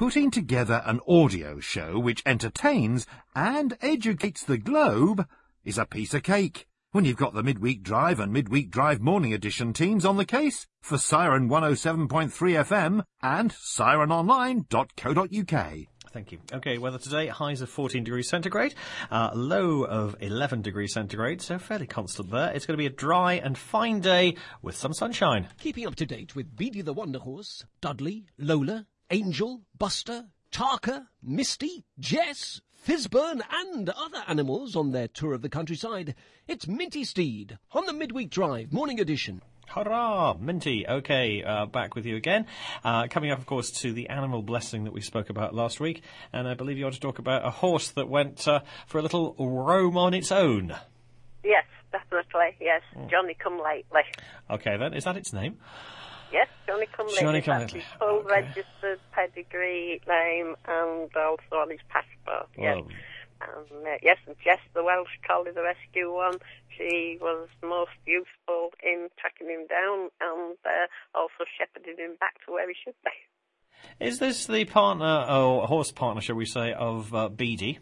putting together an audio show which entertains and educates the globe is a piece of cake. When you've got the Midweek Drive and Midweek Drive Morning Edition teams on the case for Siren 107.3 FM and sirenonline.co.uk. Thank you. Okay, weather today, highs of 14 degrees centigrade, low of 11 degrees centigrade, so fairly constant there. It's going to be a dry and fine day with some sunshine. Keeping up to date with Beady the Wonder Horse, Dudley, Lola, Angel, Buster, Tarka, Misty, Jess, Fizburn and other animals on their tour of the countryside. It's Minty Steed on the Midweek Drive Morning Edition. Hurrah, Minty. Okay, back with you again. Coming up, of course, to the animal blessing that we spoke about last week. And I believe you want to talk about a horse that went for a little roam on its own. Yes, definitely, yes. Johnny Come Lately. Okay, then. Is that its name? Yes, Johnny Come Lately. Johnny Come Lately. Full registered pedigree name and also on his passport, yes. Well, Yes, and Jess, the Welsh Collie, the rescue one, she was most useful in tracking him down and also shepherding him back to where he should be. is this the partner, or horse partner, shall we say, of Beady?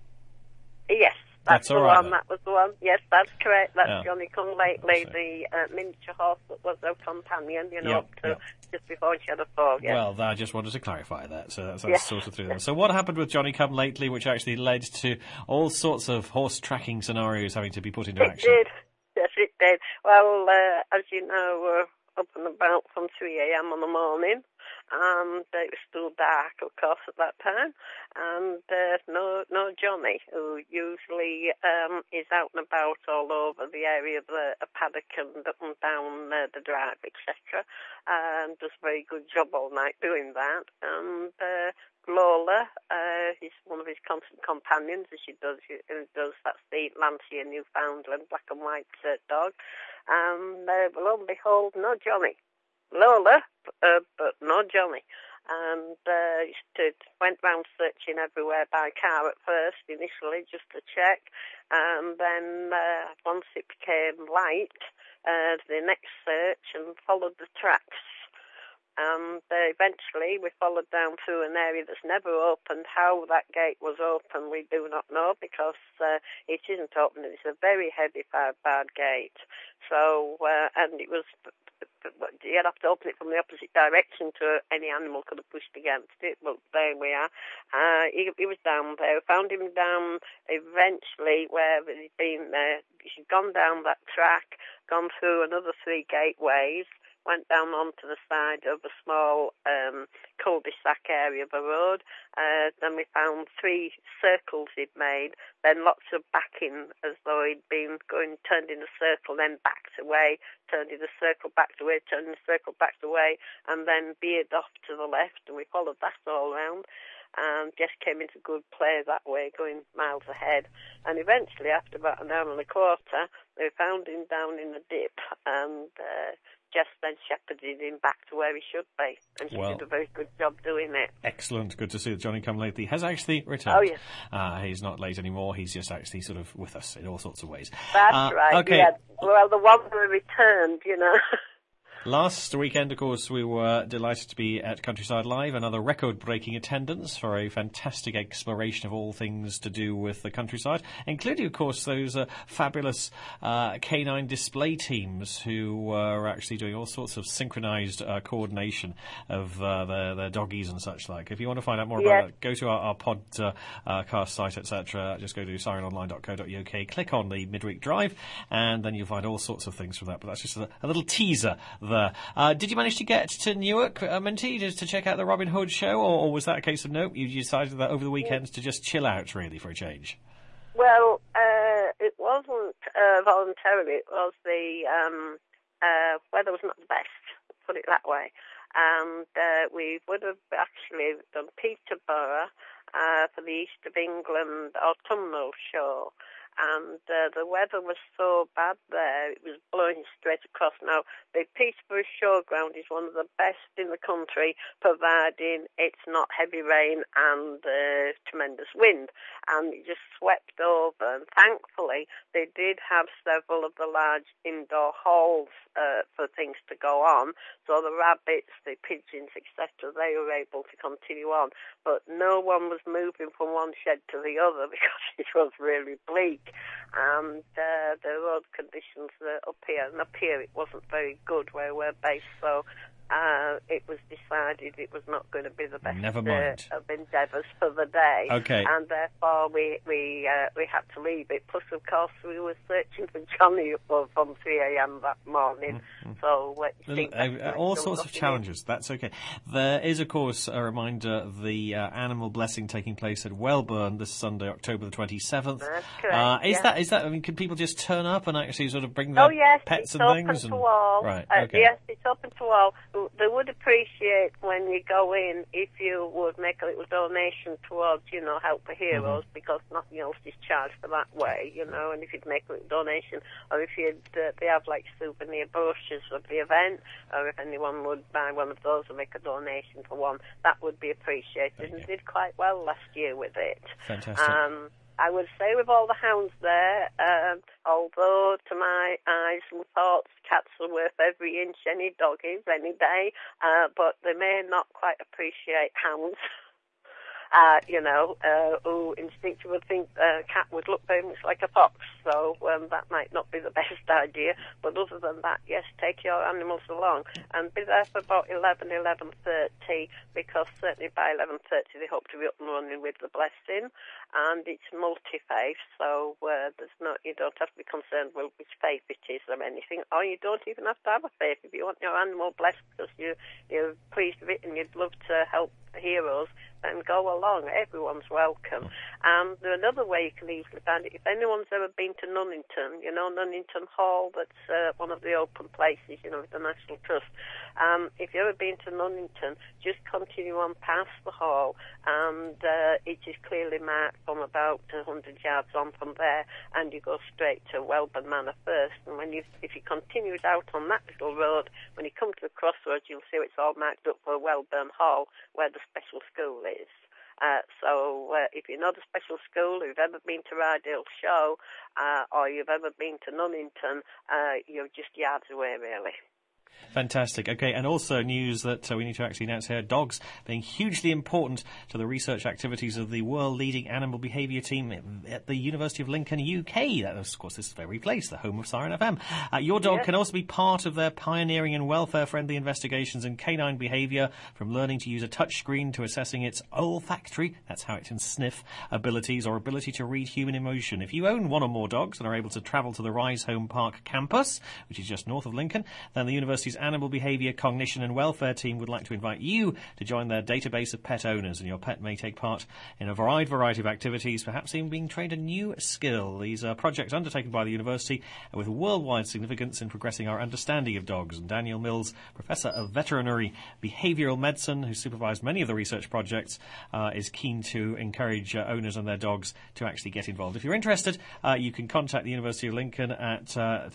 Yes, That's the all right, one. then. That was the one. Yes, that's correct. That's Yeah. Johnny Come Lately, the miniature horse that was her companion, up to just before she had a fall. Yes. Well, I just wanted to clarify that, so that's Yes. sorted through there. So what happened with Johnny Come Lately, which actually led to all sorts of horse tracking scenarios having to be put into action? It did. Yes, it did. Well, as you know, we're up and about from 3 a.m. on the morning, and it was still dark, of course, at that time, and no Johnny, who usually is out and about all over the area of the paddock and up and down the drive, etc., and does a very good job all night doing that, and Lola is one of his constant companions, as she does. That's the Lancia Newfoundland black and white dog. And lo and behold, no Johnny. Lola, but no Johnny. And went round searching everywhere by car at first, initially, just to check. And then once it became light, the next search and followed the tracks. And eventually we followed down through an area that's never opened. How that gate was open, we do not know, because it isn't open. It's a very heavy 5-barred gate. So, and it was, you'd have to open it from the opposite direction to any animal could have pushed against it. But there we are. He was down there. Found him down eventually where he'd been there. She'd gone down that track, gone through another 3 gateways, went down onto the side of a small cul-de-sac area of a road. Then we found 3 circles he'd made, then lots of backing as though he'd been turned in a circle, then backed away, turned in a circle, backed away, turned in a circle, backed away, and then veered off to the left, and we followed that all round. And just came into good play that way, going miles ahead. And eventually, after about an hour and a quarter, we found him down in the dip, and just then shepherded him back to where he should be. And she did a very good job doing it. Excellent. Good to see that Johnny Come Lately has actually returned. Oh, yes. He's not late anymore. He's just actually sort of with us in all sorts of ways. That's right, okay. yeah. Well, the one who returned, Last weekend, of course, we were delighted to be at Countryside Live, another record-breaking attendance for a fantastic exploration of all things to do with the countryside, including, of course, those fabulous canine display teams who were actually doing all sorts of synchronised coordination of their doggies and such like. If you want to find out more about that, go to our podcast site, etc. Just go to sirenonline.co.uk, click on the Midweek Drive, and then you'll find all sorts of things from that. But that's just a little teaser there. Did you manage to get to Newark, Minty, just to check out the Robin Hood show, or was that a case of nope, you decided that over the weekend to just chill out, really, for a change? Well, it wasn't voluntarily. It was the weather was not the best, put it that way. And we would have actually done Peterborough for the East of England autumnal show. and the weather was so bad there, it was blowing straight across. Now, the Peterborough Showground is one of the best in the country, providing it's not heavy rain and tremendous wind, and it just swept over. And thankfully, they did have several of the large indoor halls for things to go on, so the rabbits, the pigeons, etc., they were able to continue on, but no one was moving from one shed to the other because it was really bleak, and the road conditions up here, and up here it wasn't very good where we're based, so it was decided it was not going to be the best of endeavours for the day. Okay. And therefore we had to leave it. Plus, of course, we were searching for Johnny from 3 a.m. that morning. So all sorts of challenges. That's okay. There is, of course, a reminder, the animal blessing taking place at Welburn this Sunday, October the 27th. That's correct. Is that? I mean, can people just turn up and actually sort of bring their pets and things? It's open to all. Right. Okay. Yes, it's open to all. They would appreciate when you go in if you would make a little donation towards, Help the Heroes, because nothing else is charged for that way, and if you'd make a little donation, or if they have like souvenir brochures of the event, or if anyone would buy one of those and make a donation for one, that would be appreciated, and did quite well last year with it. Fantastic. I would say with all the hounds there, although to my eyes and thoughts, cats are worth every inch any dog is any day, but they may not quite appreciate hounds. Who instinctively would think a cat would look very much like a fox, so that might not be the best idea. But other than that, yes, take your animals along and be there for about 11:30, because certainly by 11:30 they hope to be up and running with the blessing, and it's multi-faith, so you don't have to be concerned with which faith it is or anything, or you don't even have to have a faith if you want your animal blessed because you're pleased with it and you'd love to help the heroes, then go along. Everyone's welcome. And another way you can easily find it, if anyone's ever been to Nunnington, Nunnington Hall, that's one of the open places, with the National Trust. If you've ever been to Nunnington, just continue on past the hall, and it is clearly marked from about 100 yards on from there, and you go straight to Welburn Manor first. And if you continue out on that little road, when you come to the crossroads, you'll see it's all marked up for Welburn Hall, where the special school is. So if you know the special school, if you've ever been to Rydale Show, or you've ever been to Nunnington, you're just yards away, really. Fantastic. Okay, and also news that we need to actually announce here, dogs being hugely important to the research activities of the world-leading animal behaviour team at the University of Lincoln, UK. That is, of course, this very place, the home of Siren FM. Your dog can also be part of their pioneering and welfare-friendly investigations in canine behaviour, from learning to use a touchscreen to assessing its olfactory, that's how it can sniff, abilities, or ability to read human emotion. If you own one or more dogs and are able to travel to the Rise Home Park campus, which is just north of Lincoln, then the university's Animal Behaviour, Cognition and Welfare team would like to invite you to join their database of pet owners, and your pet may take part in a wide variety of activities, perhaps even being trained a new skill. These are projects undertaken by the university with worldwide significance in progressing our understanding of dogs. And Daniel Mills, Professor of Veterinary Behavioural Medicine, who supervised many of the research projects, is keen to encourage owners and their dogs to actually get involved. If you're interested, you can contact the University of Lincoln at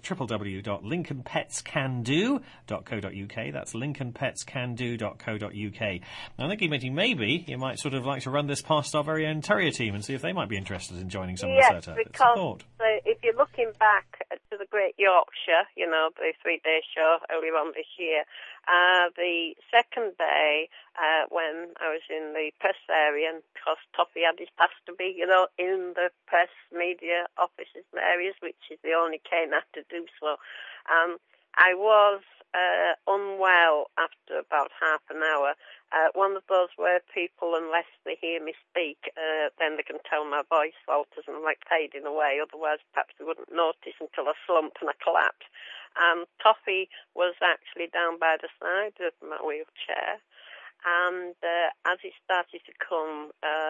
www.lincolnpetscando.co.uk. That's lincolnpetscando.co.uk. Now, I'm thinking maybe you might sort of like to run this past our very own terrier team and see if they might be interested in joining some of the setup. Yes, because if you're looking back to the Great Yorkshire, the 3-day show earlier on this year, the second day when I was in the press area, and because Toffee had his pass to be, in the press media offices and areas, which is the only canine to do so, I was unwell after about half an hour. One of those where people, unless they hear me speak, then they can tell my voice falters and I'm like fading away. Otherwise, perhaps they wouldn't notice until I slumped and I collapsed. Toffee was actually down by the side of my wheelchair. And as it started to come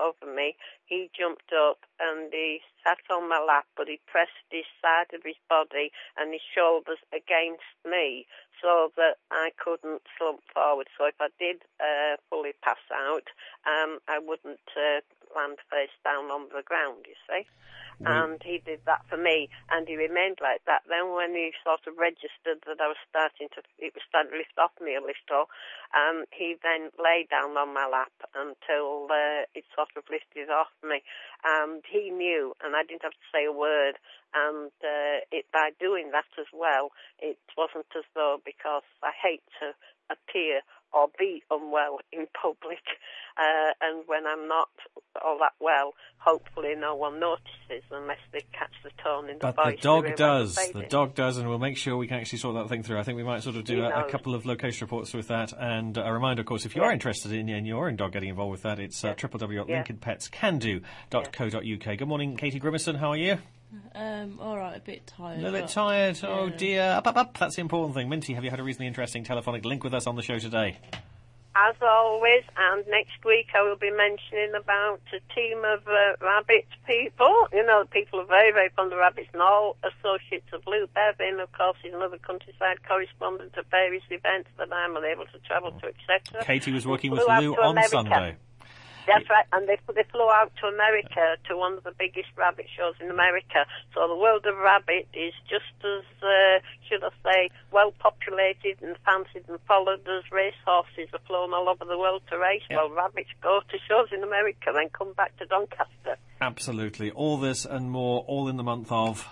over me, he jumped up and he sat on my lap, but he pressed his side of his body and his shoulders against me so that I couldn't slump forward. So if I did fully pass out, I wouldn't land face down on the ground, you see. And he did that for me, and he remained like that. Then when he sort of registered that it was starting to lift off me a little, he then lay down on my lap until it sort of lifted off me. And he knew, and I didn't have to say a word. And by doing that as well, it wasn't as though, because I hate to appear or be unwell in public, and when I'm not all that well, hopefully no one notices unless they catch the tone in the voice. But the dog does. The dog does, and we'll make sure we can actually sort that thing through. I think we might sort of do a couple of location reports with that. And a reminder, of course, if you are interested in your own dog getting involved with that, it's www.lincolnpetscando.co.uk. Good morning, Katie Grimison. How are you? All right, a bit tired. A little bit tired. Yeah. Oh dear. Up. That's the important thing. Minty, have you had a reasonably interesting telephonic link with us on the show today? As always, and next week I will be mentioning about a team of rabbit people. You know, people are very, very fond of rabbits, and all associates of Lou Bevan, of course, is another countryside correspondent at various events that I'm unable to travel to, etc. Katie was working with Lou on Sunday. That's right, and they flew out to America, to one of the biggest rabbit shows in America. So the world of rabbit is just as, should I say, well populated and fancied and followed as racehorses are flown all over the world to race. Yep. Well, rabbits go to shows in America, then come back to Doncaster. Absolutely. All this and more, all in the month of...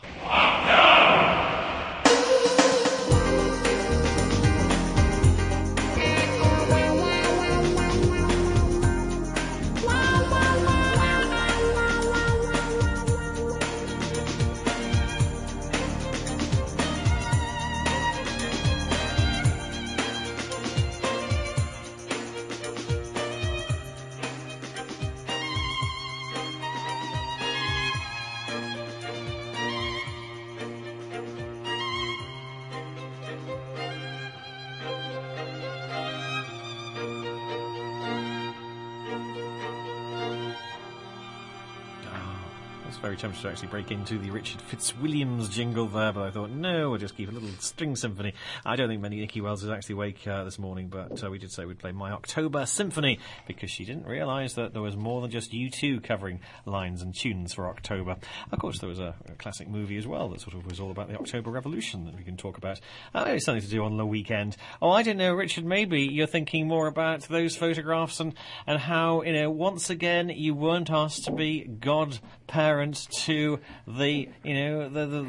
Very tempted to actually break into the Richard Fitzwilliams jingle there, but I thought, no, we'll just keep a little string symphony. I don't think Nikki Wells is actually awake this morning, but we did say we'd play My October Symphony, because she didn't realise that there was more than just U2 covering lines and tunes for October. Of course, there was a classic movie as well that sort of was all about the October Revolution that we can talk about. Maybe something to do on the weekend. Oh, I don't know, Richard, maybe you're thinking more about those photographs and how, you know, once again, you weren't asked to be godparents to the, you know,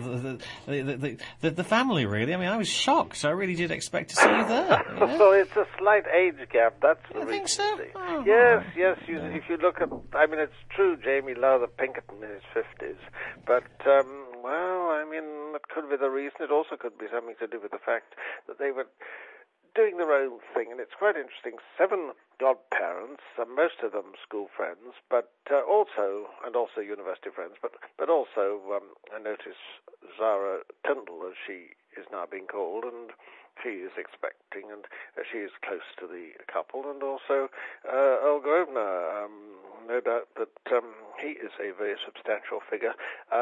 the family, really. I mean, I was shocked. I really did expect to see you there. You know? Well, it's a slight age gap. That's the reason. You think so? Oh, yes. If you look at, I mean, it's true, Jamie Lowther Pinkerton in his 50s, but, well, I mean, that could be the reason. It also could be something to do with the fact that they were doing their own thing, and it's quite interesting. 7 godparents, most of them school friends, but also university friends, but also I notice Zara Tyndall, as she is now being called, and she is expecting, and she is close to the couple, and also Earl Grosvenor, no doubt that he is a very substantial figure.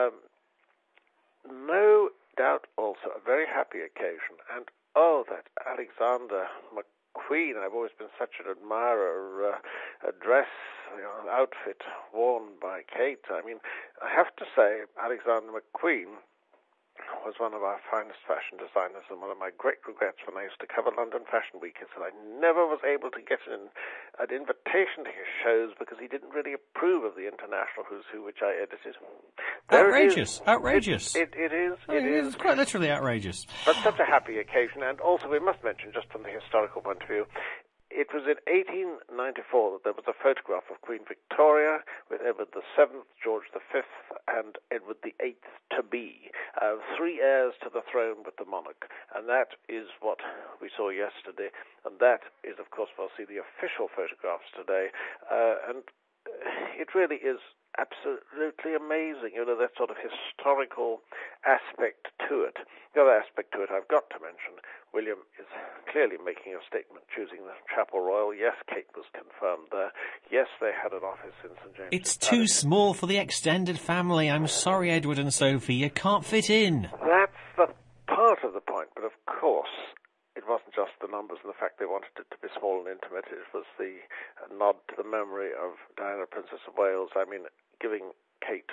No doubt also a very happy occasion, and oh, that Alexander McQueen. I've always been such an admirer. A dress, outfit worn by Kate. I mean, I have to say, Alexander McQueen was one of our finest fashion designers, and one of my great regrets when I used to cover London Fashion Week is that I never was able to get an invitation to his shows because he didn't really approve of the International Who's Who, which I edited. Outrageous. It is. It's quite literally outrageous. But such a happy occasion, and also we must mention, just from the historical point of view, it was in 1894 that there was a photograph of Queen Victoria with Edward VII, George V, and Edward VIII to be. 3 heirs to the throne with the monarch. And that is what we saw yesterday. And that is, of course, we'll see the official photographs today. And it really is absolutely amazing. You know, that sort of historical aspect to it. The other aspect to it I've got to mention, William is clearly making a statement choosing the Chapel Royal. Yes, Kate was confirmed there. Yes, they had an office in St. James's It's too small for the extended family. I'm sorry, Edward and Sophie, you can't fit in. That's the part of the point, but of course it wasn't just the numbers and the fact they wanted it to be small and intimate. It was the nod to the memory of Diana, Princess of Wales. I mean, giving Kate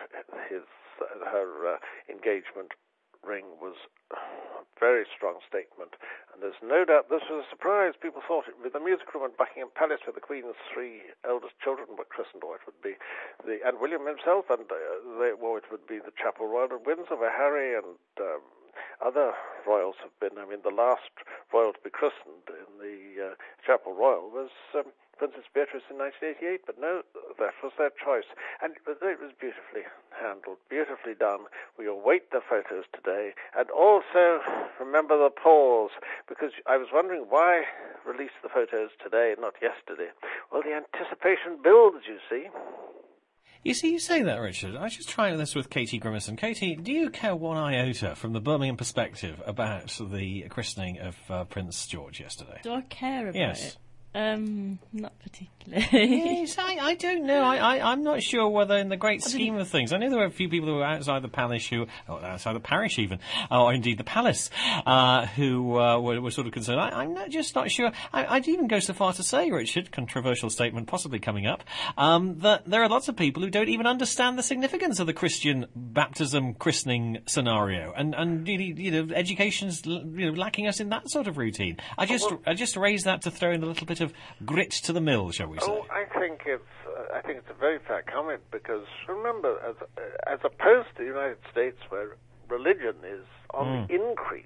her engagement ring was a very strong statement, and there's no doubt this was a surprise. People thought it would be the music room at Buckingham Palace where the Queen's three eldest children were christened, or it would be and William himself, and it would be the Chapel Royal at Windsor where Harry and other royals have been. I mean, the last royal to be christened in the Chapel Royal was Princess Beatrice in 1988, but no, that was their choice. And it was beautifully handled, beautifully done. We await the photos today, and also remember the pause, because I was wondering why release the photos today, not yesterday. Well, the anticipation builds, you see. You see, you say that, Richard. I was just trying this with Katie Grimison. Katie, do you care one iota from the Birmingham perspective about the christening of Prince George yesterday? Do I care about it? Not particularly. Yes, I don't know. I'm not sure whether in the great scheme of things. I know there were a few people who were outside the palace outside the parish even, or indeed the palace, who were sort of concerned. I'm just not sure. I'd even go so far to say, Richard, controversial statement possibly coming up, that there are lots of people who don't even understand the significance of the Christian baptism christening scenario, and education's lacking us in that sort of routine. I just raise that to throw in a little bit of grit to the mill, shall we say? Oh, I think it's a very fair comment, because remember, as opposed to the United States, where religion is on the increase,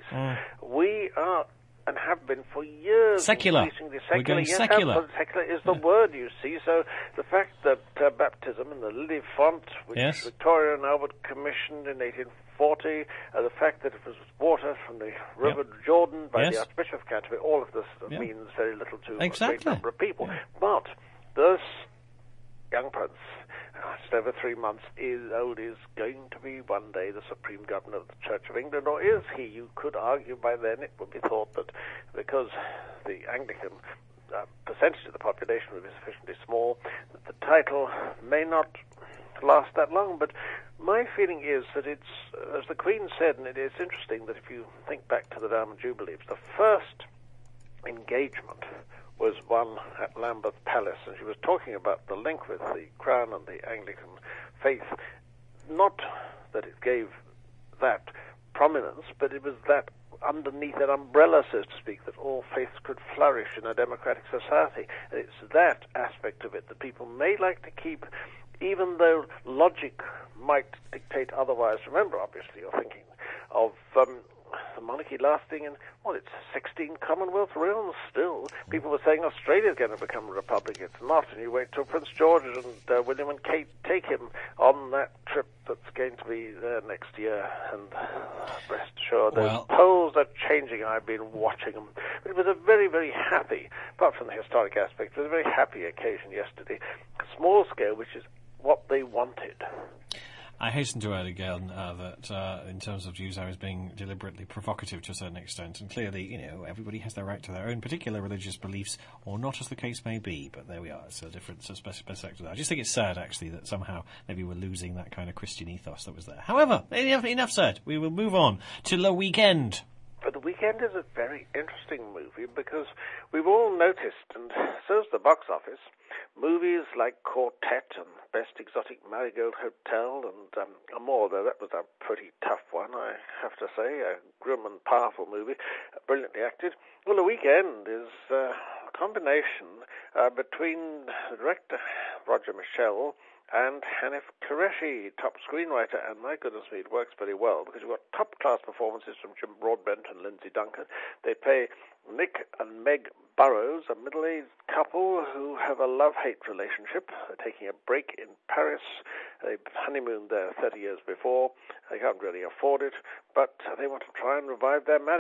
we are and have been for years secular. Increasingly We're secular. going yes, secular. Secular is the word, you see. So the fact that baptism in the lily font, which Victoria and Albert commissioned in 1840, the fact that it was water from the River Jordan by the Archbishop of Canterbury, all of this means very little to a great number of people. But this young prince, just over 3 months old, is going to be one day the Supreme Governor of the Church of England, or is he? You could argue by then it would be thought that because the Anglican percentage of the population would be sufficiently small, that the title may not last that long. But my feeling is that it's, as the Queen said, and it is interesting that if you think back to the Diamond Jubilee, the first engagement was one at Lambeth Palace, and she was talking about the link with the Crown and the Anglican faith. Not that it gave that prominence, but it was that underneath that umbrella, so to speak, that all faiths could flourish in a democratic society. And it's that aspect of it that people may like to keep, even though logic might dictate otherwise. Remember, obviously, you're thinking of the monarchy lasting in, it's 16 Commonwealth realms still. People were saying Australia's going to become a republic. It's not, and you wait till Prince George and William and Kate take him on that trip that's going to be there next year. And rest assured, those polls are changing. I've been watching them. But it was a very, very happy, apart from the historic aspect, it was a very happy occasion yesterday. Small scale, which is what they wanted. I hasten to add again that in terms of Jews, I was being deliberately provocative to a certain extent, and clearly, everybody has their right to their own particular religious beliefs, or not, as the case may be. But there we are; it's a different perspective. I just think it's sad, actually, that somehow maybe we're losing that kind of Christian ethos that was there. However, enough said. We will move on to The Weekend. But The Weekend is a very interesting movie because we've all noticed, and so's the box office, movies like Quartet and Best Exotic Marigold Hotel and more, though that was a pretty tough one, I have to say, a grim and powerful movie, brilliantly acted. Well, The Weekend is a combination between the director, Roger Michell, and Hanif Qureshi, top screenwriter, and my goodness me, it works very well, because you've got top-class performances from Jim Broadbent and Lindsay Duncan. They play Nick and Meg Burrows, a middle-aged couple who have a love-hate relationship. They're taking a break in Paris. They honeymooned there 30 years before. They can't really afford it, but they want to try and revive their marriage.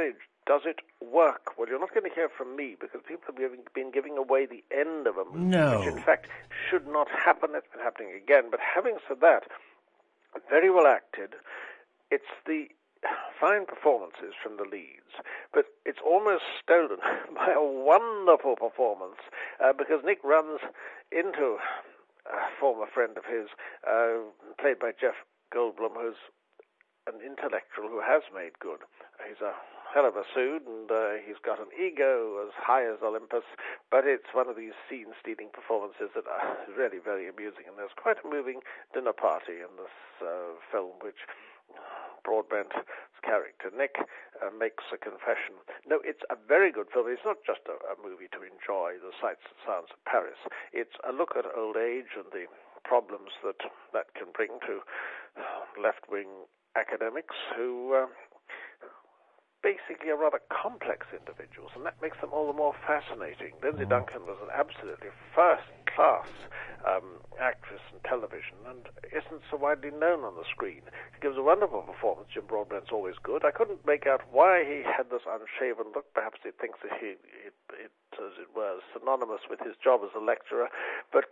Does it work? Well, you're not going to hear from me because people have been giving away the end of a movie, No. which in fact should not happen. It's been happening again. But having said that, very well acted. It's the fine performances from the leads, but it's almost stolen by a wonderful performance because Nick runs into a former friend of his, played by Jeff Goldblum, who's an intellectual who has made good. He's a hell of a suit, and he's got an ego as high as Olympus, but it's one of these scene-stealing performances that are really very amusing, and there's quite a moving dinner party in this film, which Broadbent's character, Nick, makes a confession. No, it's a very good film. It's not just a movie to enjoy the sights and sounds of Paris. It's a look at old age and the problems that can bring to left-wing academics who basically are rather complex individuals, and that makes them all the more fascinating. Lindsay Duncan was an absolutely first-class actress in television and isn't so widely known on the screen. She gives a wonderful performance. Jim Broadbent's always good. I couldn't make out why he had this unshaven look. Perhaps he thinks that it as it were, synonymous with his job as a lecturer. But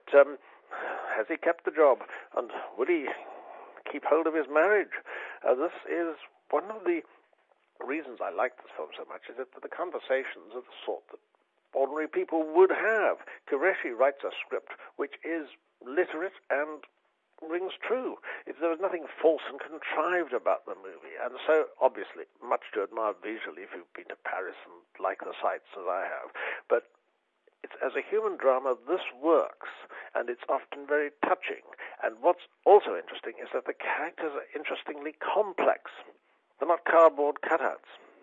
has he kept the job? And will he keep hold of his marriage? This is one of the reasons I like this film so much, is that the conversations are the sort that ordinary people would have. Qureshi writes a script which is literate and rings true. There was nothing false and contrived about the movie, and so obviously much to admire visually if you've been to Paris and like the sights as I have. But as a human drama, this works, and it's often very touching. And what's also interesting is that the characters are interestingly complex. They're not cardboard cutouts.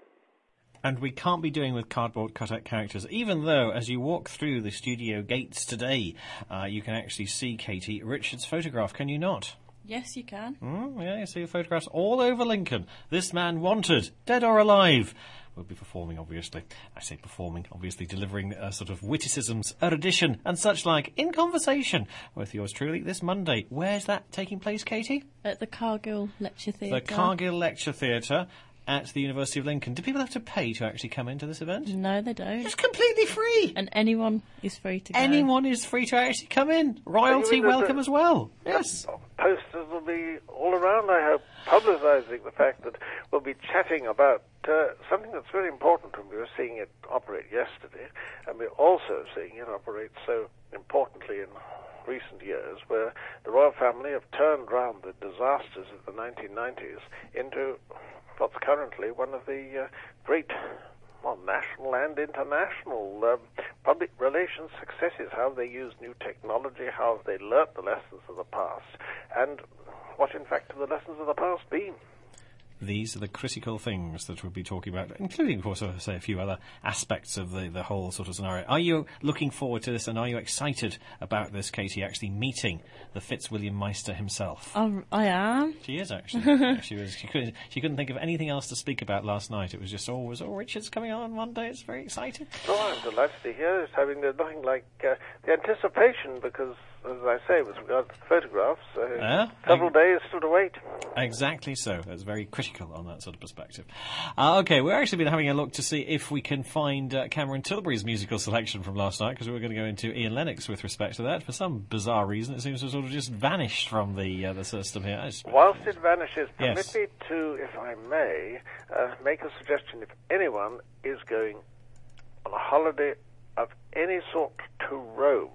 And we can't be doing with cardboard cutout characters, even though, as you walk through the studio gates today, you can actually see, Katie, Richard's photograph, can you not? Yes, you can. Yeah, you see the photographs all over Lincoln. This man wanted, dead or alive. We'll be performing, obviously. I say performing, obviously delivering sort of witticisms, erudition, and such like, in conversation with yours truly this Monday. Where's that taking place, Katie? At the Cargill Lecture Theatre. The Cargill Lecture Theatre at the University of Lincoln. Do people have to pay to actually come into this event? No, they don't. It's completely free. And anyone is free to go. Anyone is free to actually come in. Royalty welcome as well. Yes. Posters will be all around, I hope, publicising the fact that we'll be chatting about something that's very important, and we were seeing it operate yesterday, and we're also seeing it operate so importantly in recent years, where the royal family have turned round the disasters of the 1990s into what's currently one of the great national and international public relations successes, how they use new technology, how they learnt the lessons of the past, and what in fact have the lessons of the past been. These are the critical things that we'll be talking about, including, of course, I say a few other aspects of the whole sort of scenario. Are you looking forward to this, and are you excited about this, Katie, actually meeting the Fitzwilliam Meister himself? I am. She is, actually. She couldn't think of anything else to speak about last night. It was just, Richard's coming on Monday. It's very exciting. Oh, I'm delighted to hear it. Having nothing like the anticipation, because, as I say, with regard to the photographs, several days still to wait. Exactly so. That's very critical on that sort of perspective. Okay, we're actually been having a look to see if we can find Cameron Tilbury's musical selection from last night, because we were going to go into Ian Lennox with respect to that. For some bizarre reason, it seems to have sort of just vanished from the system here. Whilst it vanishes, permit me to, if I may, make a suggestion. If anyone is going on a holiday of any sort to Rome,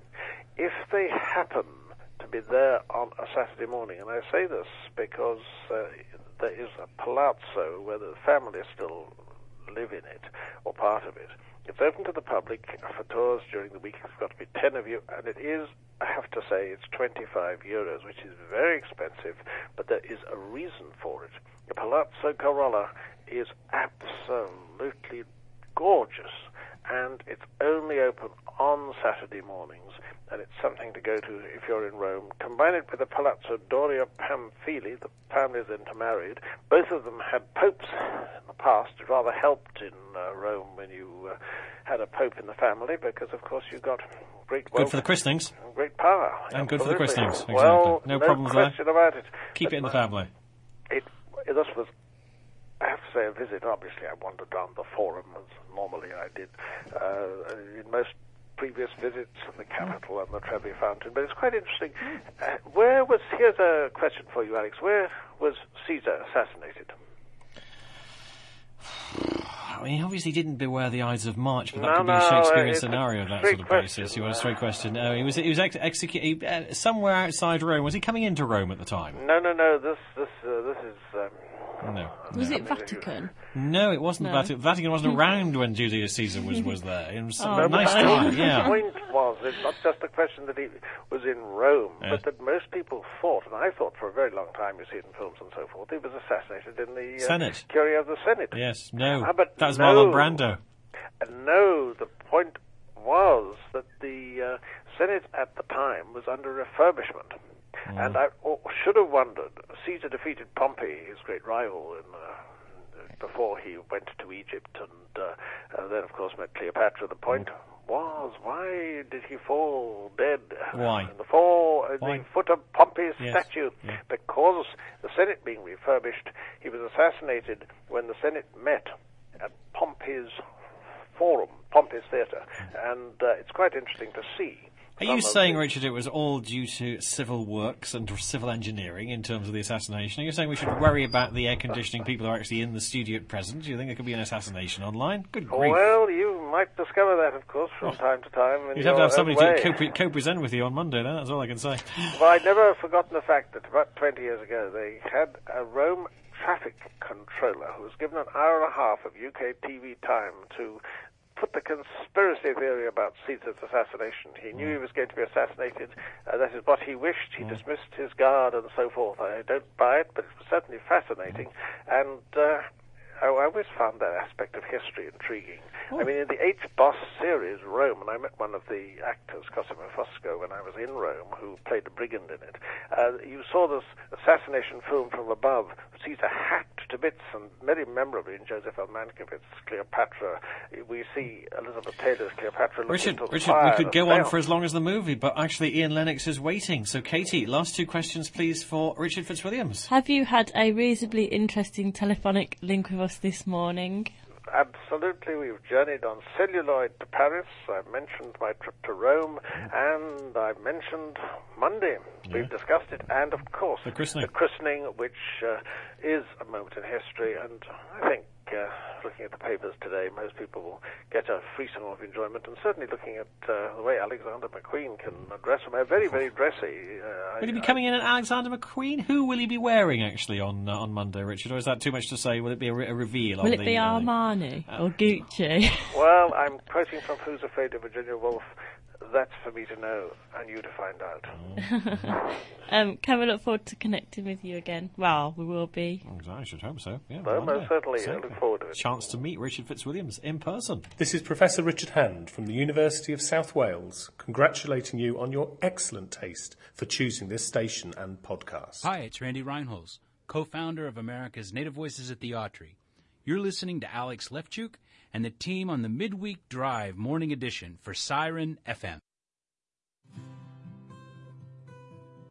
if they happen to be there on a Saturday morning, and I say this because there is a palazzo where the family still live in it, or part of it. It's open to the public for tours during the week. There's got to be 10 of you, and it is, I have to say, it's €25, which is very expensive, but there is a reason for it. The Palazzo Corolla is absolutely gorgeous, and it's only open on Saturday mornings, and it's something to go to if you're in Rome. Combine it with the Palazzo Doria Pamphili, the families intermarried. Both of them had popes in the past. It rather helped in Rome when you had a pope in the family, because, of course, you got great wealth. Good for the christenings. Great power. And good for the christenings, exactly. Well, no problems question there. about it. Keep it in the family. This was, I have to say, a visit. Obviously, I wandered around the Forum as normally I did in most previous visits, the Capitol and the Trevi Fountain. But it's quite interesting. Here's a question for you, Alex. Where was Caesar assassinated? I mean, he obviously didn't beware the Ides of March, but that could be a Shakespearean scenario of that sort of basis. You want a straight question? He was executed somewhere outside Rome. Was he coming into Rome at the time? No. This is. No. Was it Vatican? No, it wasn't No. Vatican. Vatican wasn't around when Julius Caesar was there. It was Oh, a nice no. guy, The yeah. point was, it's not just the question that he was in Rome, but that most people thought, and I thought for a very long time, you see it in films and so forth, he was assassinated in the Senate. Curia of the Senate. Yes, no. But That was no. Marlon Brando. No, the point was that the Senate at the time was under refurbishment. And I should have wondered, Caesar defeated Pompey, his great rival, before he went to Egypt, and then, of course, met Cleopatra. The point was, why did he fall dead? Why? In the foot of Pompey's statue. Yeah. Because the Senate being refurbished, he was assassinated when the Senate met at Pompey's Forum, Pompey's Theatre. And it's quite interesting to see. Are you saying, Richard, it was all due to civil works and civil engineering in terms of the assassination? Are you saying we should worry about the air conditioning people who are actually in the studio at present? Do you think there could be an assassination online? Good grief. Well, you might discover that, of course, from time to time. You'd have to have somebody to co-present with you on Monday, then. That's all I can say. Well, I'd never forgotten the fact that about 20 years ago they had a Rome traffic controller who was given an hour and a half of UK TV time to put the conspiracy theory about Caesar's assassination. He knew he was going to be assassinated. That is what he wished. He dismissed his guard and so forth. I don't buy it, but it was certainly fascinating. And I always found that aspect of history intriguing. I mean, in the H-Boss series, Rome, and I met one of the actors, Cosimo Fosco, when I was in Rome, who played a brigand in it. You saw this assassination film from above, Caesar hacked to bits, and very memorably in Joseph L. Mankiewicz's Cleopatra, we see Elizabeth Taylor's Cleopatra looking into the Richard, fire. we could go on for as long as the movie, but actually Ian Lennox is waiting. So, Katie, last two questions, please, for Richard Fitzwilliams. Have you had a reasonably interesting telephonic link with us this morning? Absolutely. We've journeyed on celluloid to Paris. I mentioned my trip to Rome, and I mentioned Monday. We've discussed it, and of course, the christening, which is a moment in history, and I think looking at the papers today, most people will get a frisson of enjoyment, and certainly looking at the way Alexander McQueen can dress him, very, very dressy. Will he be coming in at Alexander McQueen? Who will he be wearing, actually, on Monday, Richard? Or is that too much to say? Will it be a reveal? Will it be Armani or Gucci? Well, I'm quoting from Who's Afraid of Virginia Woolf. That's for me to know and you to find out. Can we look forward to connecting with you again? Well, we will be. I should hope so. Yeah, well, most certainly. I look forward to it. Chance to meet Richard Fitzwilliams in person. This is Professor Richard Hand from the University of South Wales, congratulating you on your excellent taste for choosing this station and podcast. Hi, it's Randy Reinholz, co-founder of America's Native Voices at the Autry. You're listening to Alex Lefchuk and the team on the Midweek Drive Morning Edition for Siren FM.